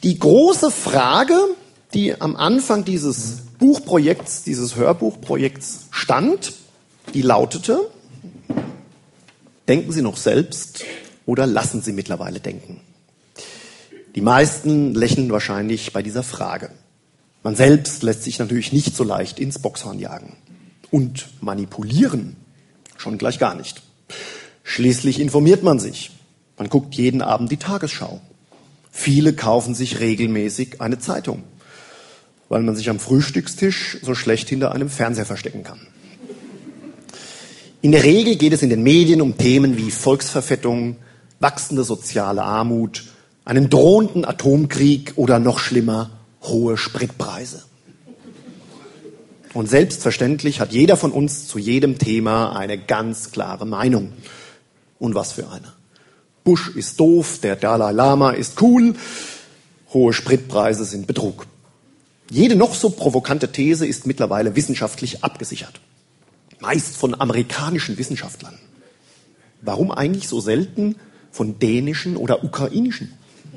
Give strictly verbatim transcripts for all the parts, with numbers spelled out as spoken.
Die große Frage, die am Anfang dieses Buchprojekts, dieses Hörbuchprojekts stand, die lautete: Denken Sie noch selbst oder lassen Sie mittlerweile denken? Die meisten lächeln wahrscheinlich bei dieser Frage. Man selbst lässt sich natürlich nicht so leicht ins Boxhorn jagen. Und manipulieren schon gleich gar nicht. Schließlich informiert man sich. Man guckt jeden Abend die Tagesschau. Viele kaufen sich regelmäßig eine Zeitung, weil man sich am Frühstückstisch so schlecht hinter einem Fernseher verstecken kann. In der Regel geht es in den Medien um Themen wie Volksverfettung, wachsende soziale Armut, einen drohenden Atomkrieg oder noch schlimmer, hohe Spritpreise. Und selbstverständlich hat jeder von uns zu jedem Thema eine ganz klare Meinung. Und was für eine. Bush ist doof, der Dalai Lama ist cool, hohe Spritpreise sind Betrug. Jede noch so provokante These ist mittlerweile wissenschaftlich abgesichert. Meist von amerikanischen Wissenschaftlern. Warum eigentlich so selten von dänischen oder ukrainischen?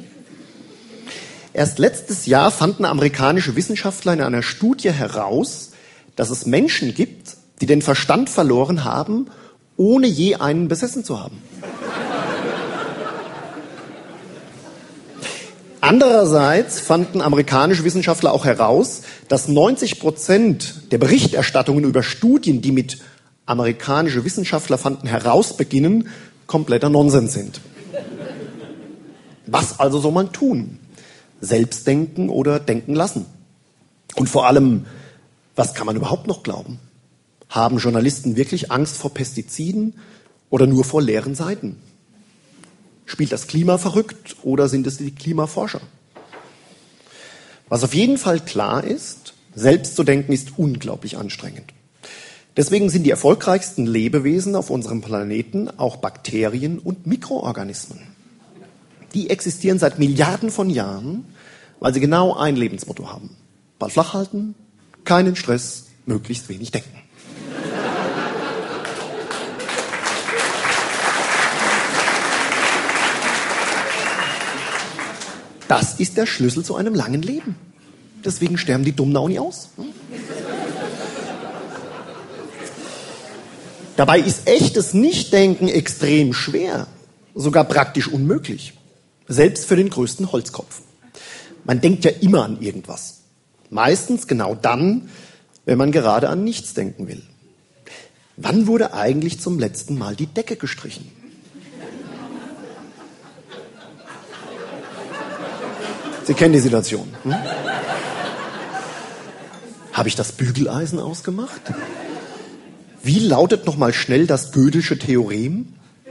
Erst letztes Jahr fanden amerikanische Wissenschaftler in einer Studie heraus, dass es Menschen gibt, die den Verstand verloren haben, ohne je einen besessen zu haben. Andererseits fanden amerikanische Wissenschaftler auch heraus, dass neunzig Prozent der Berichterstattungen über Studien, die mit amerikanische Wissenschaftler fanden heraus beginnen, kompletter Nonsens sind. Was also soll man tun? Selbst denken oder denken lassen? Und vor allem, was kann man überhaupt noch glauben? Haben Journalisten wirklich Angst vor Pestiziden oder nur vor leeren Seiten? Spielt das Klima verrückt oder sind es die Klimaforscher? Was auf jeden Fall klar ist, selbst zu denken ist unglaublich anstrengend. Deswegen sind die erfolgreichsten Lebewesen auf unserem Planeten auch Bakterien und Mikroorganismen. Die existieren seit Milliarden von Jahren, weil sie genau ein Lebensmotto haben. Ball flach halten, keinen Stress, möglichst wenig denken. Das ist der Schlüssel zu einem langen Leben. Deswegen sterben die Dummen auch nie aus. Dabei ist echtes Nichtdenken extrem schwer, sogar praktisch unmöglich. Selbst für den größten Holzkopf. Man denkt ja immer an irgendwas. Meistens genau dann, wenn man gerade an nichts denken will. Wann wurde eigentlich zum letzten Mal die Decke gestrichen? Sie kennen die Situation. Hm? Habe ich das Bügeleisen ausgemacht? Wie lautet noch mal schnell das Gödelsche Theorem?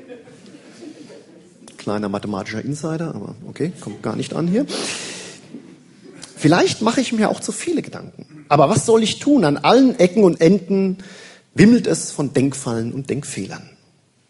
Kleiner mathematischer Insider, aber okay, kommt gar nicht an hier. Vielleicht mache ich mir auch zu viele Gedanken. Aber was soll ich tun? An allen Ecken und Enden wimmelt es von Denkfallen und Denkfehlern.